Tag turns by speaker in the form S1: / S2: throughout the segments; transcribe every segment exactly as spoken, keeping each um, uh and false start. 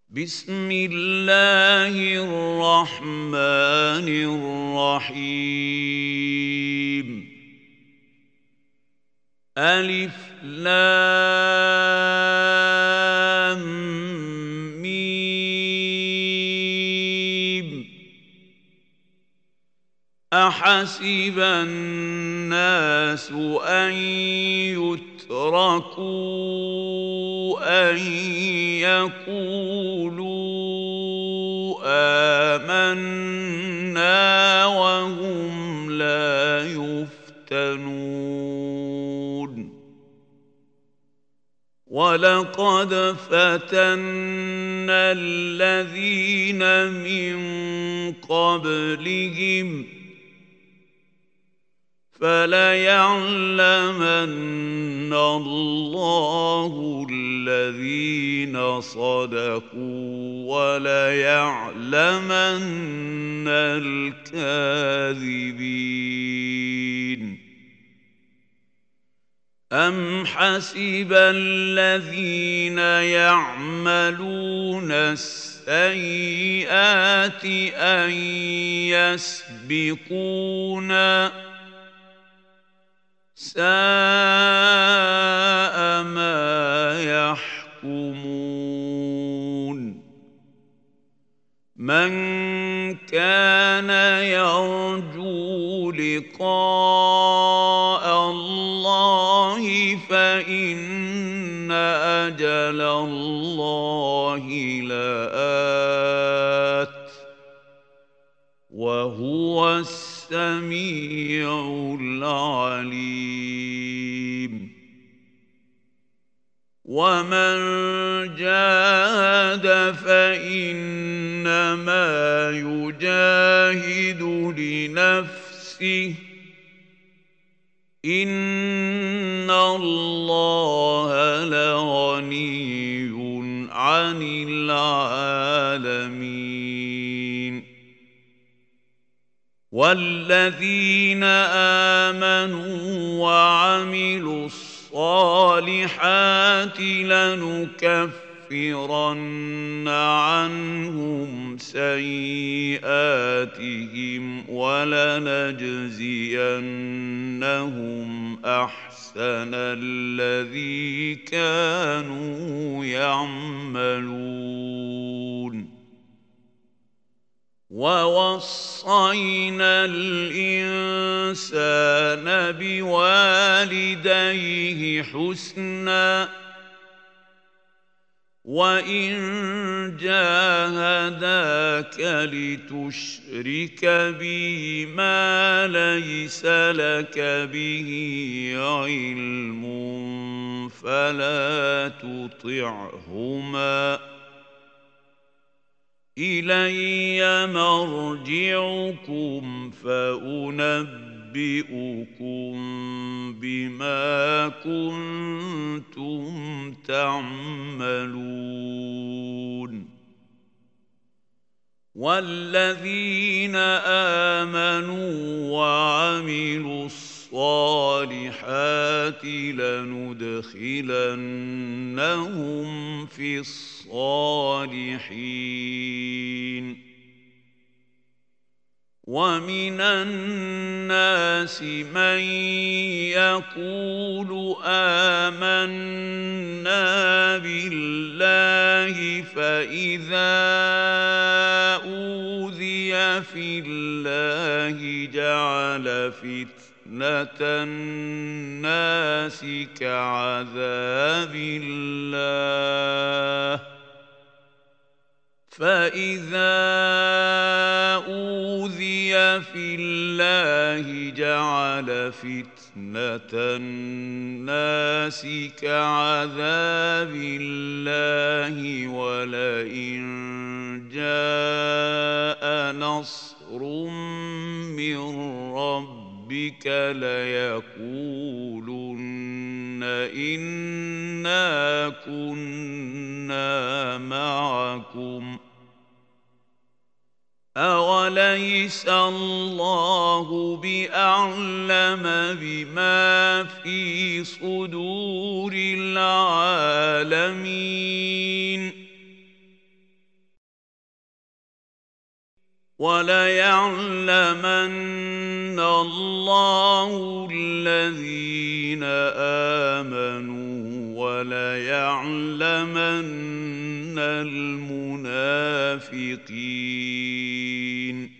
S1: بسم الله الرحمن الرحيم. ألف لام ميم. أحسب الناس أن يتركوا أن يقولوا آمنا وهم لا يفتنون. ولقد فتنا الذين من قبلهم فليعلمن الله الذين صدقوا وليعلمن الكاذبين. أم حسب الذين يعملون السيئات أن يسبقونا ساء ما يحكمون. من كان يرجو لقاء الله فإن أجل الله لآت وهو السميع العليم. ومن جاهد فإنما يجاهد لنفسه إن الله لغني عن العالمين. والذين آمنوا وعملوا الصالحات لنكفرن عنهم سيئاتهم ولنجزينهم أحسن الذي كانوا يعملون. ووصينا الإنسان بوالديه حسنا وإن جاهداك لتشرك بي ما ليس لك به علم فلا تطعهما إلي مرجعكم فأنبئكم بما كنتم تعملون. والذين آمنوا وعملوا الصالحات لندخلنهم في الصالحين. ومن الناس من يقول آمنا بالله فإذا أوذي في الله جعل فتنة الناس كعذاب الله فإذا أوذي في الله جعل فتنة الناس كعذاب الله ولئن جاء نصر من ربك ليقولن إنا كنا معكم أوليس الله بأعلم بما في صدور العالمين وَلَيَعْلَمَنَّ اللَّهُ الَّذِينَ آمَنُوا وَلَيَعْلَمَنَّ الْمُنَافِقِينَ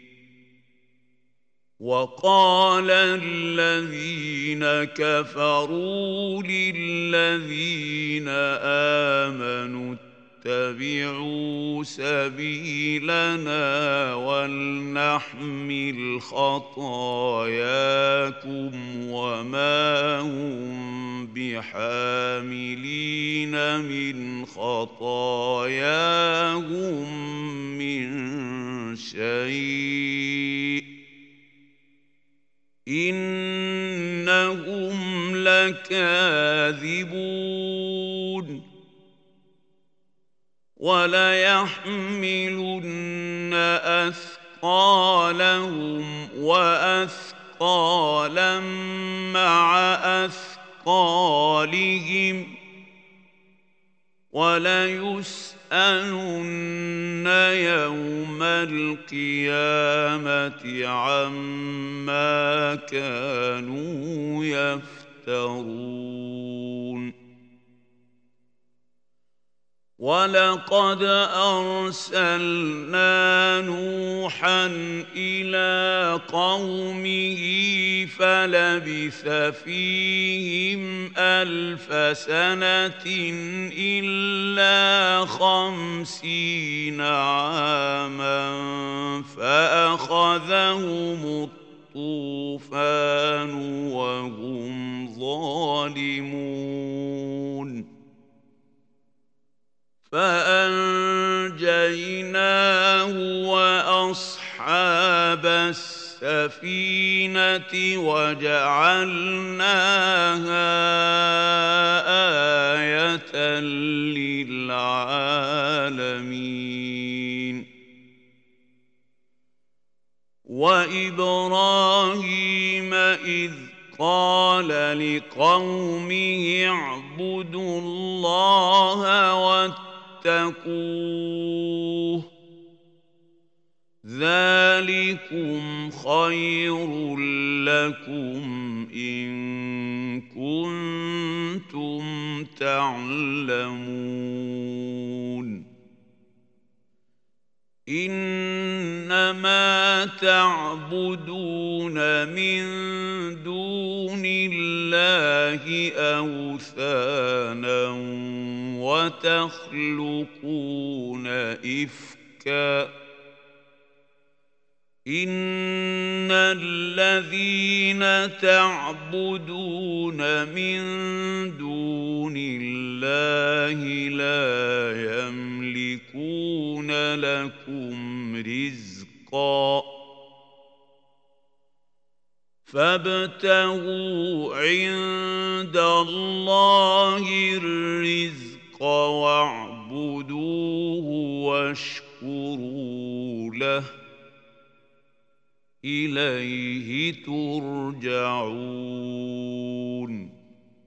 S1: وَقَالَ الَّذِينَ كَفَرُوا لِلَّذِينَ آمَنُوا اتَّبِعُوا سَبِيلَنَا وَلْنَحْمِلْ خَطَايَاكُمْ وَمَا هُمْ بِحَامِلِينَ مِنْ خَطَايَاهُمْ مِنْ شَيْءٍ إِنَّهُمْ لَكَاذِبُونَ وَلَيَحْمِلُنَّ أَثْقَالَهُمْ وَأَثْقَالًا مَّعَ أَثْقَالِهِمْ وَلَيُسْأَلُنَّ يَوْمَ الْقِيَامَةِ عَمَّا كَانُوا يَفْتَرُونَ وَلَقَدْ أَرْسَلْنَا نُوحًا إِلَىٰ قَوْمِهِ فَلَبِثَ فِيهِمْ أَلْفَ سَنَةٍ إِلَّا خَمْسِينَ عَامًا فَأَخَذَهُمُ الطُّوفَانُ وَهُمْ ظَالِمُونَ فَأَنجَيْنَاهُ وَأَصْحَابَ السَّفِينَةِ وَجَعَلْنَاهَا آيَةً لِّلْعَالَمِينَ وَإِبْرَاهِيمَ إِذْ قَالَ لِقَوْمِهِ اعْبُدُوا اللَّهَ وَاتَّقُوهُ ذَلِكُمْ خَيْرٌ لَّكُمْ إِن كُنتُمْ تَعْلَمُونَ إِنَّمَا تَعْبُدُونَ مِن دُونِ اللَّهِ أَوْثَانًا وَتَخْلُقُونَ إِفْكًا إِنَّ الَّذِينَ تَعْبُدُونَ مِن دُونِ اللَّهِ لَا يَمْلِكُونَ لَكُمْ رِزْقًا فَابْتَغُوا عِندَ اللَّهِ الرِّزْقَ وَاعْبُدُوهُ وَاشْكُرُوا لَهُ إِلَيْهِ تُرْجَعُونَ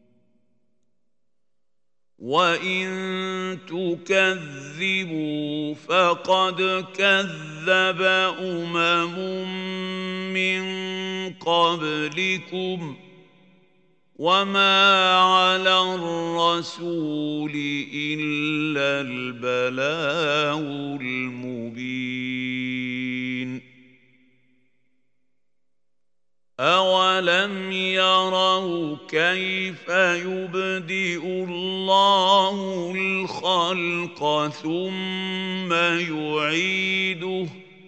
S1: وَإِن تُكَذِّبُوا فَقَدْ كَذَّبَ أُمَمٌ مِّن قَبْلِكُمْ وَمَا عَلَى الرَّسُولِ إِلَّا الْبَلَاغُ الْمُبِينُ أَوَلَمْ يَرَوْا كَيْفَ يُبْدِئُ اللَّهُ الْخَلْقَ ثُمَّ يُعِيدُهُ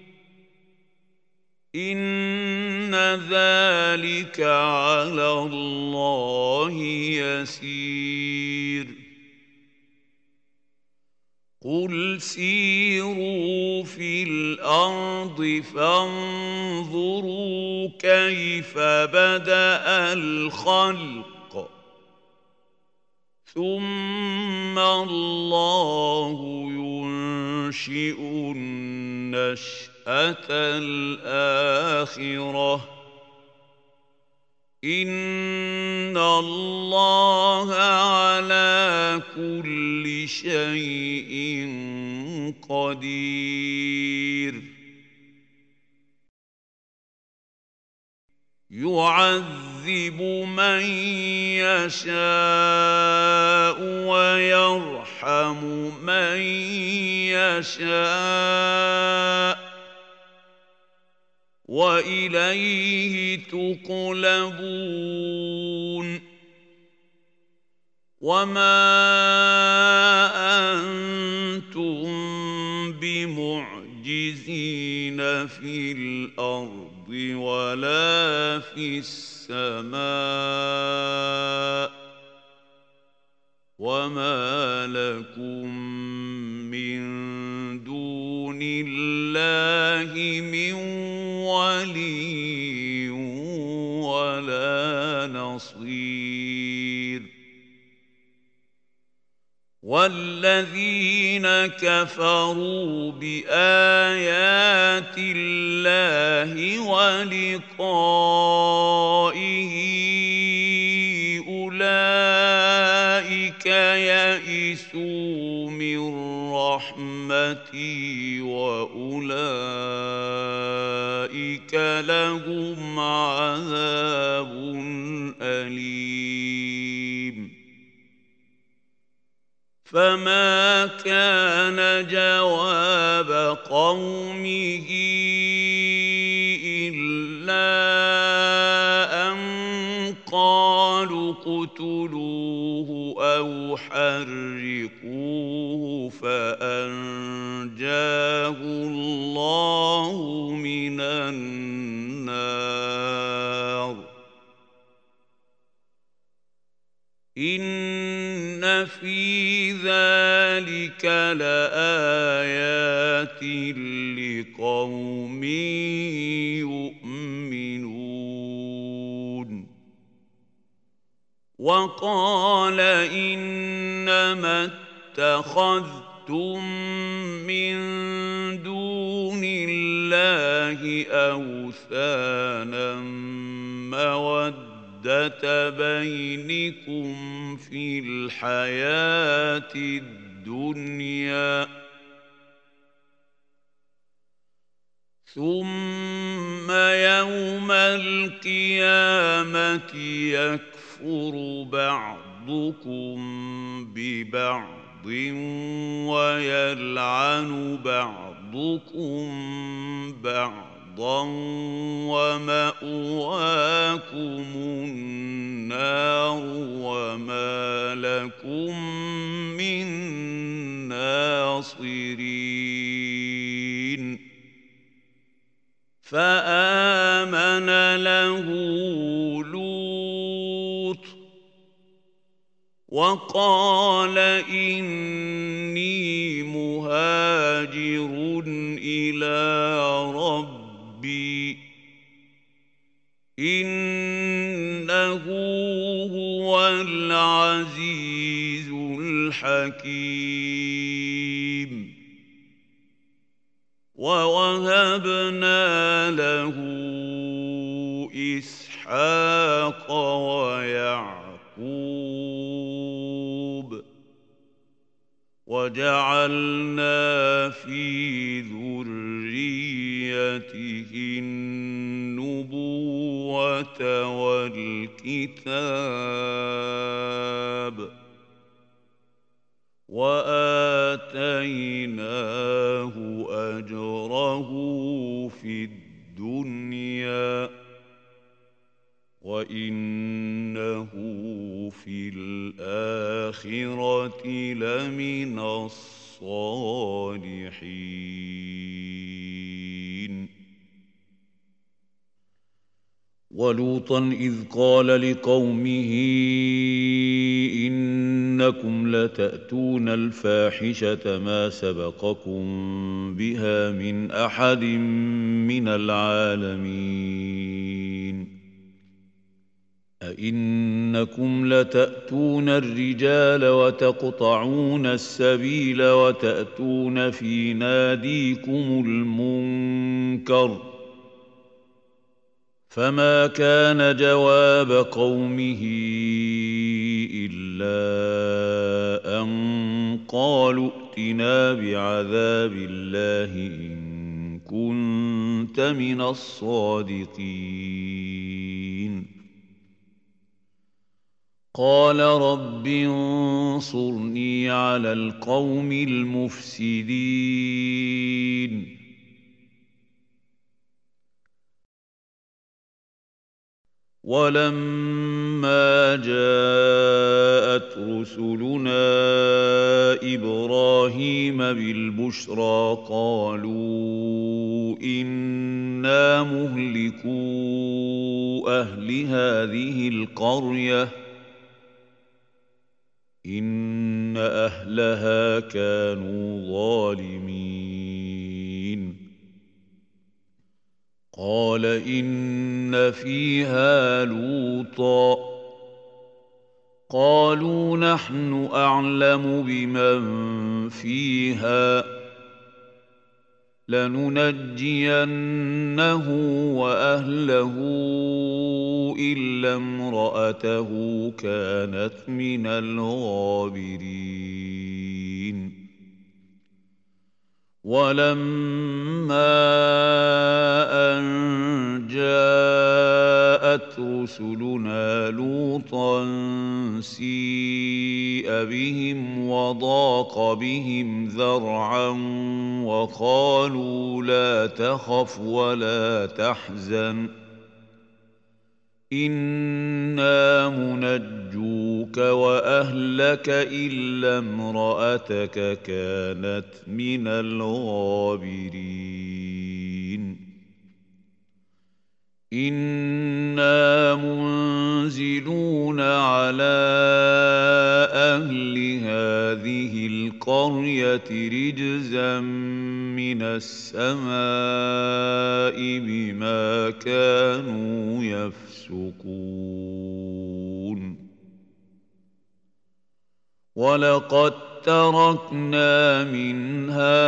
S1: إِنَّ ذَلِكَ عَلَى اللَّهِ يَسِيرٌ قُلْ سِيرُوا فِي الْأَرْضِ فَانظُرُوا كَيْفَ بَدَأَ الْخَلْقَ ثُمَّ اللَّهُ يُنشِئُ النَّشْأَةَ الْآخِرَةَ إِنَّ اللَّهَ عَلَى كُلِّ شَيْءٍ قَدِيرٌ يعذب من يشاء ويرحم من يشاء وإليه تقلبون وما أنتم بمعجزين في الأرض ولا في السماء وما لكم من دون الله من ولي ولا نصير والذين كفروا بآيات الله ولقائه أولئك يئسوا من رحمتي وأولئك لهم عذاب أليم فما كان جواب قومه إلا أن قالوا اقتلوه أو حرقوه فأنجاه الله من النار إن في ذلك لآيات لقوم يؤمنون وقال إنما اتخذتم من دون الله أوثانا مودة بينكم في الحياة الدنيا ثم يوم القيامة يكفر بعضكم ببعض ويلعن بعضكم بعضا ومأواكم النار وما لكم من ناصرين فآمن له لوط وقال إني مهاجر إلى ربي إنه هو العزيز الحكيم ووهبنا له إسحاق ويعقوب وجعلنا في ذريته النبوة والكتاب وآتيناه أجره في الدنيا وإنه في الآخرة لمن الصالحين ولوطا إذ قال لقومه إنكم لتأتون الفاحشة ما سبقكم بها من أحد من العالمين أئنكم لتأتون الرجال وتقطعون السبيل وتأتون في ناديكم المنكر فما كان جواب قومه إلا أن قالوا ائتنا بعذاب الله إن كنت من الصادقين قال رب انصرني على القوم المفسدين ولما جاءت رسلنا إبراهيم بالبشرى قالوا إنا مهلكو أهل هذه القرية إن أهلها كانوا ظالمين قال إن فيها لوطا قالوا نحن أعلم بمن فيها لننجينه وأهله إلا امرأته كانت من الغابرين ولما أن جاءت رسلنا لوطا سيء بهم وضاق بهم ذرعا وقالوا لا تخف ولا تحزن إنا منجوك وأهلك إلا امرأتك كانت من الغابرين إنا منزلون على أهل هذه القرية رجزا من السماء بما كانوا يفسقون ولقد تركنا منها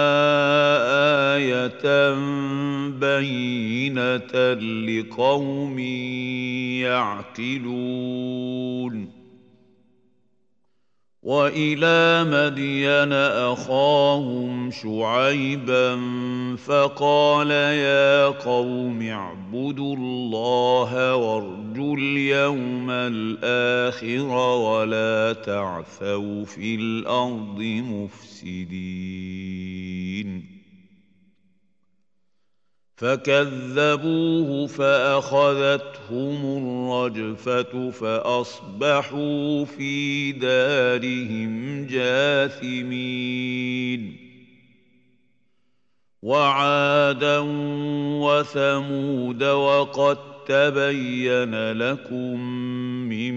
S1: آية بينة لقوم يعقلون وإلى مدين أخاهم شعيبا فقال يا قوم اعبدوا الله وارجوا اليوم الآخر ولا تعثوا في الأرض مفسدين فكذبوه فأخذتهم الرجفة فأصبحوا في دارهم جاثمين وعادا وثمود وقد تبين لكم من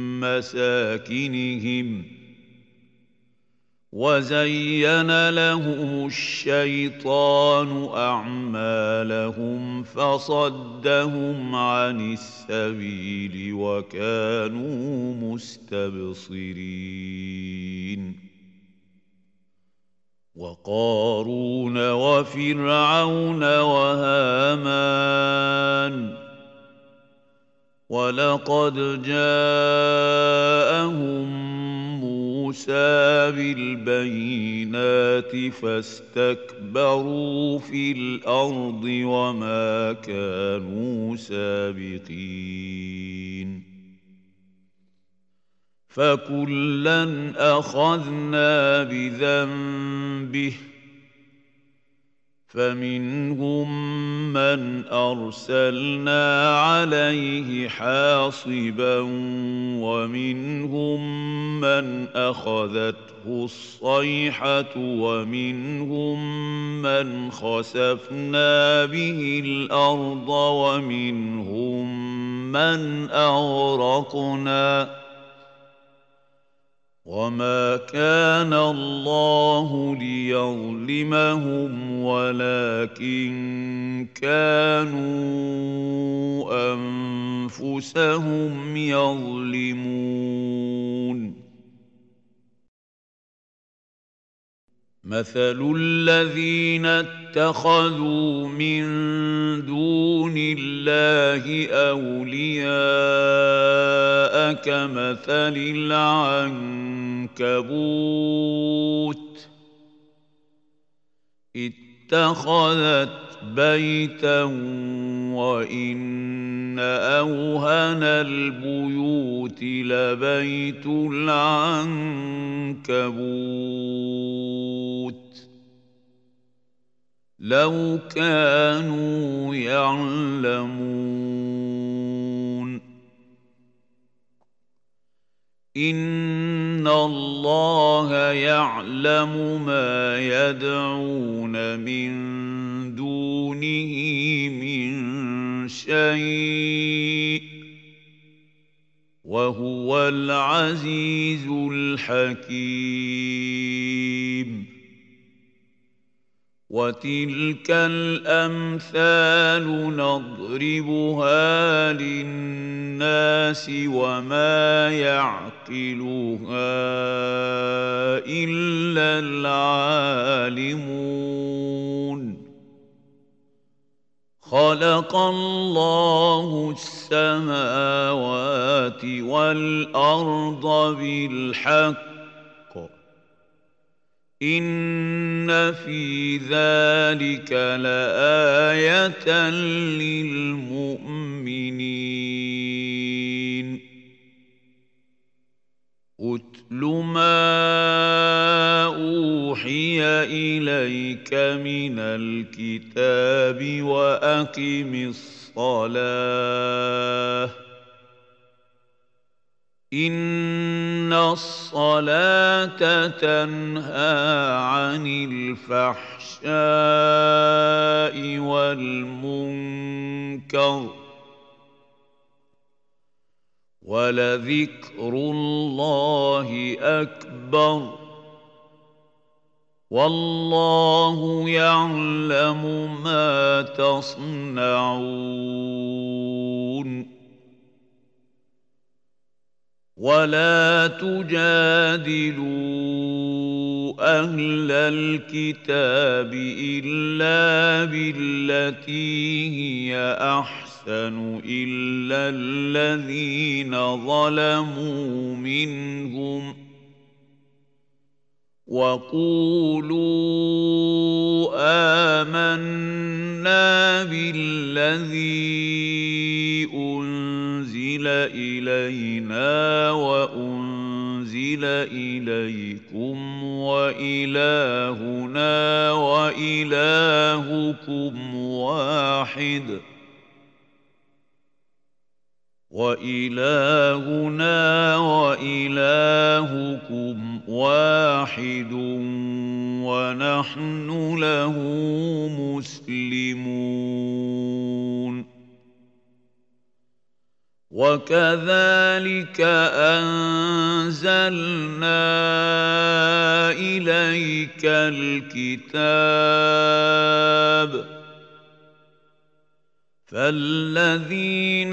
S1: مساكنهم وزين لهم الشيطان أعمالهم فصدهم عن السبيل وكانوا مستبصرين وقارون وفرعون وهامان ولقد جاءهم موسى بالبينات فاستكبروا في الأرض وما كانوا سابقين فكلا أخذنا بذنبه فمنهم من أرسلنا عليه حاصبا ومنهم من أخذته الصيحة ومنهم من خسفنا به الأرض ومنهم من أغرقنا وما كان الله ليظلمهم ولكن كانوا أنفسهم يظلمون مثل الذين اتخذوا من دون الله أولياء كمثل العنكبوت اتخذت بيتا وإن أوهن البيوت لبيت العنكبوت لو كانوا يعلمون إن الله يعلم ما يدعون من دونه من شيء وهو العزيز الحكيم وتلك الأمثال نضربها للناس وما يعقلها إلا العالمون خلق الله السماوات والأرض بالحق إن في ذلك لآية للمؤمنين أتل ما أوحي إليك من الكتاب وأقم الصلاة إن الصلاة تنهى عن الفحشاء والمنكر ولذكر الله أكبر والله يعلم ما تصنعون ولا تجادلوا أهل الكتاب إلا بالتي هي أحسن إلا الذين ظلموا منهم وقولوا آمنا بالذي أنزل إلينا وأنزل إليكم وإلهنا وإلهكم واحد وإلهنا وإلهكم واحد ونحن له مسلمون وكذلك أنزلنا إليك الكتاب فالذين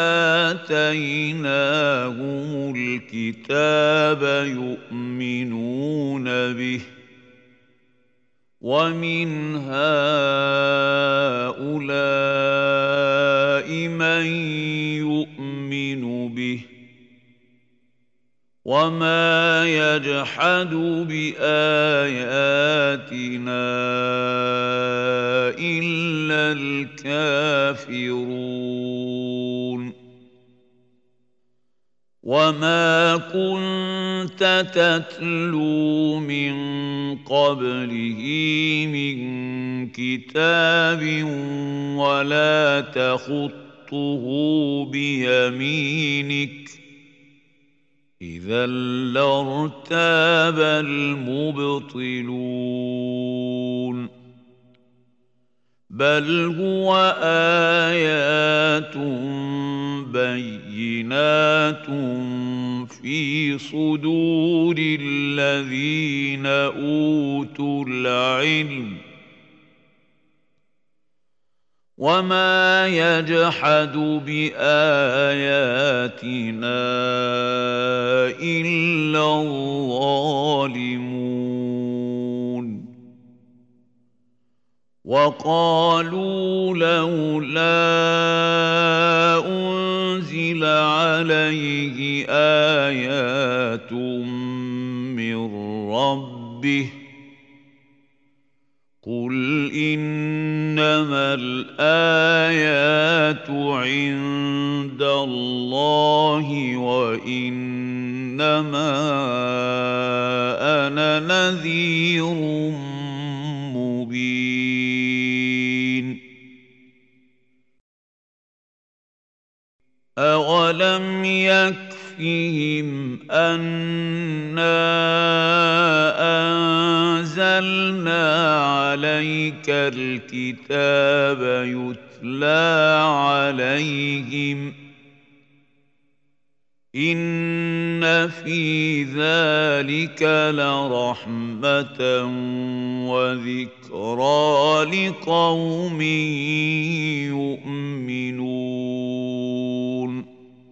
S1: آتيناهم الكتاب يؤمنون به ومن هؤلاء من يؤمن به وما يجحد بآياتنا إلا الكافرون وما كنت تتلو من قبله من كتاب ولا تخطه بيمينك إذا لارتاب المبطلون بل هو آيات بينات في صدور الذين أوتوا العلم وما يجحد بآياتنا إلا الظالمون وقالوا لولا أنزل عليه آيات من ربه قل إنما الآيات عند الله وإنما أنا نذير مبين أولم يكفهم أنا أنزلنا عليك الكتاب يتلى عليهم إن في ذلك لرحمة وذكرى لقوم يؤمنون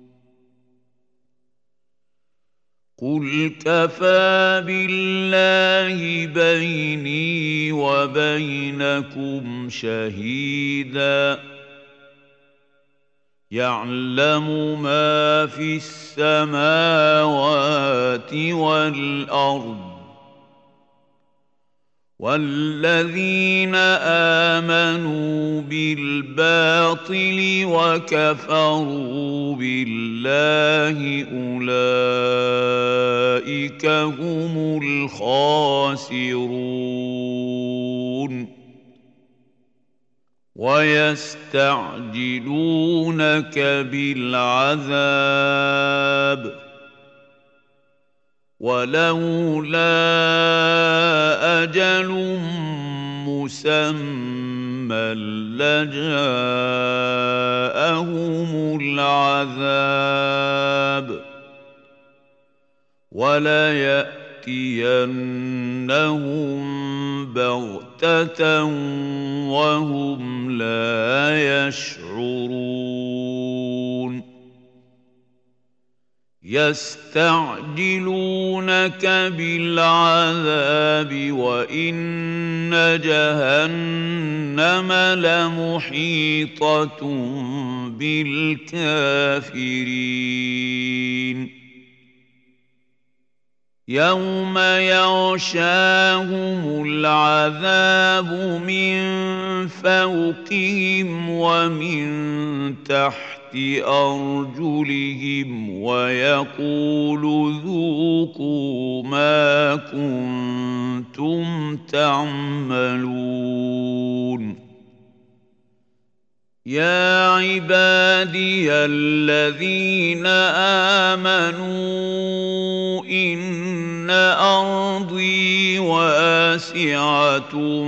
S1: قل كفى بالله بيني وبينكم شهيدا يعلم ما في السماوات والأرض والذين آمنوا بالباطل وكفروا بالله أولئك هم الخاسرون ويستعجلونك بالعذاب ولولا أجل مسمى لجاءهم العذاب وليأتينهم بغتة وهم لا يشعرون يستعجلونك بالعذاب وإن جهنم لمحيطة بالكافرين يوم يغشاهم العذاب من فوقهم ومن تحت أرجلهم ويقول ذوقوا ما كنتم تعملون يا عبادي الذين آمنوا إن أرضي واسعة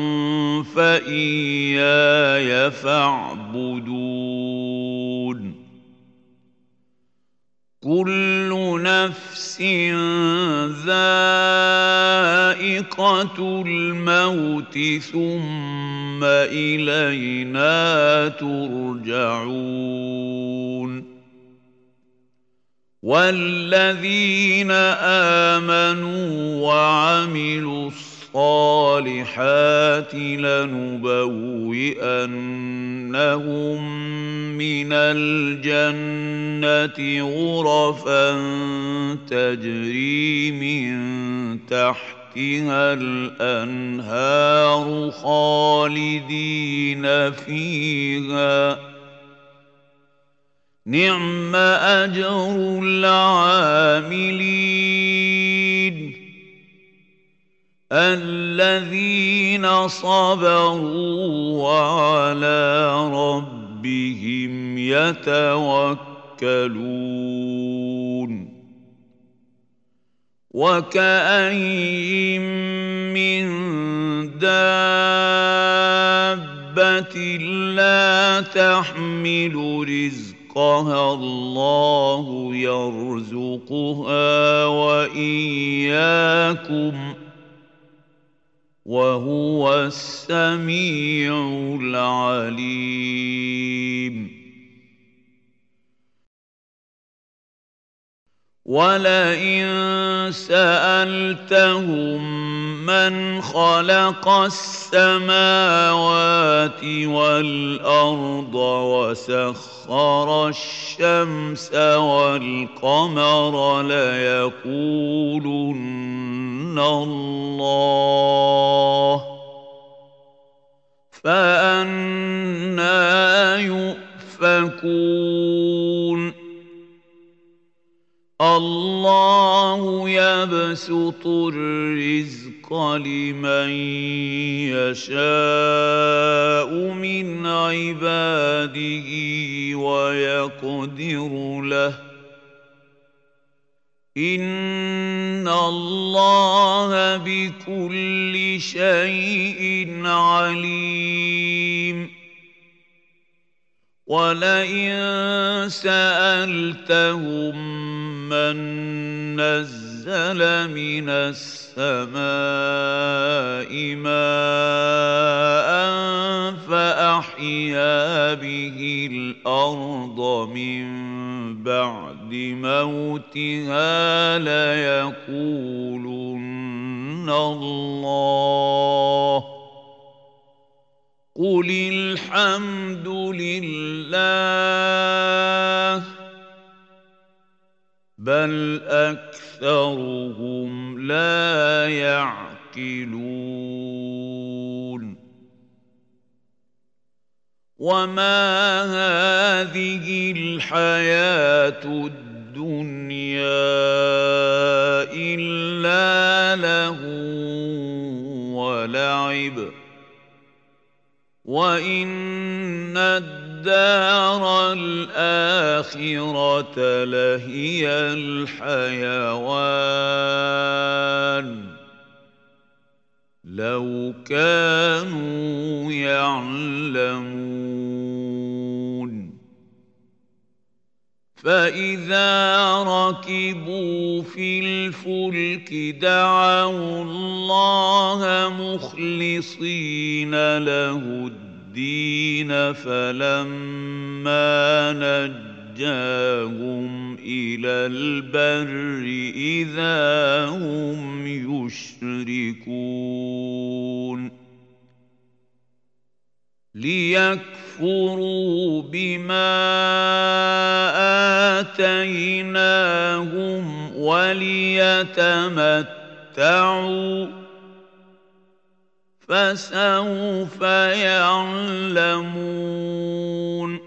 S1: فإياي فاعبدون كل نفس ذائقة الموت ثم إلينا ترجعون والذين آمنوا وعملوا الصالحات لنبوئنهم من الجنة غرفا تجري من تحتها الأنهار خالدين فيها نعم أجر العاملين الذين صبروا وعلى ربهم يتوكلون وكأين من دابة لا تحمل رزقها الله يرزقها وإياكم وهو السميع العليم ولئن سألتهم من خلق السماوات والأرض وسخر الشمس والقمر ليقولن الله فأنى يؤفكون الله يبسط الرزق لمن يشاء من عباده ويقدر له إن الله بكل شيء عليم ولئن سألتهم من نزل من السماء ماء فأحيا به الأرض من بعد موتها ليقولن الله قل الحمد لله بل أكثرهم لا يعقلون وما هذه الحياة الدنيا إلا لهو ولعب وإن الدار الآخرة لهي الحيوان لو كانوا يعلمون فإذا ركبوا في الفلك دعوا الله مخلصين له الدين فلما نجاهم إلى البر إذا هم يشركون ليكفروا بما آتيناهم وليتمتعوا فسوف يعلمون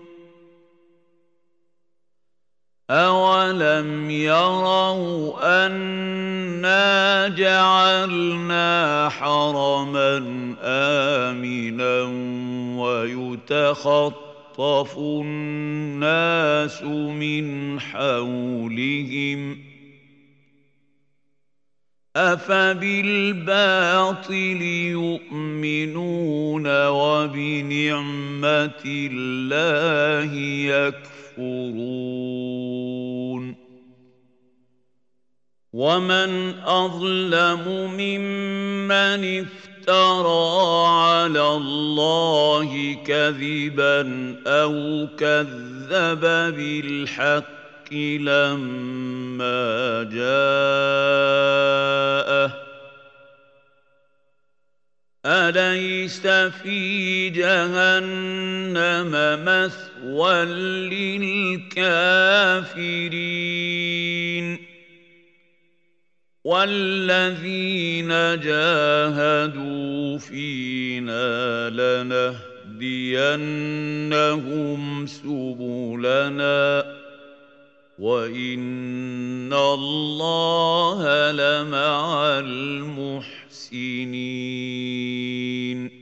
S1: أولم يروا أنا جعلنا حرما آمنا ويتخطف الناس من حولهم أفبالباطل يؤمنون وبنعمة الله يكفرون ومن أظلم ممن افترى على الله كذبا أو كذب بالحق لما جاءه أليس في جهنم مثوى للكافرين والذين جاهدوا فينا لنهدينهم سبلنا وإن الله لمع المحسنين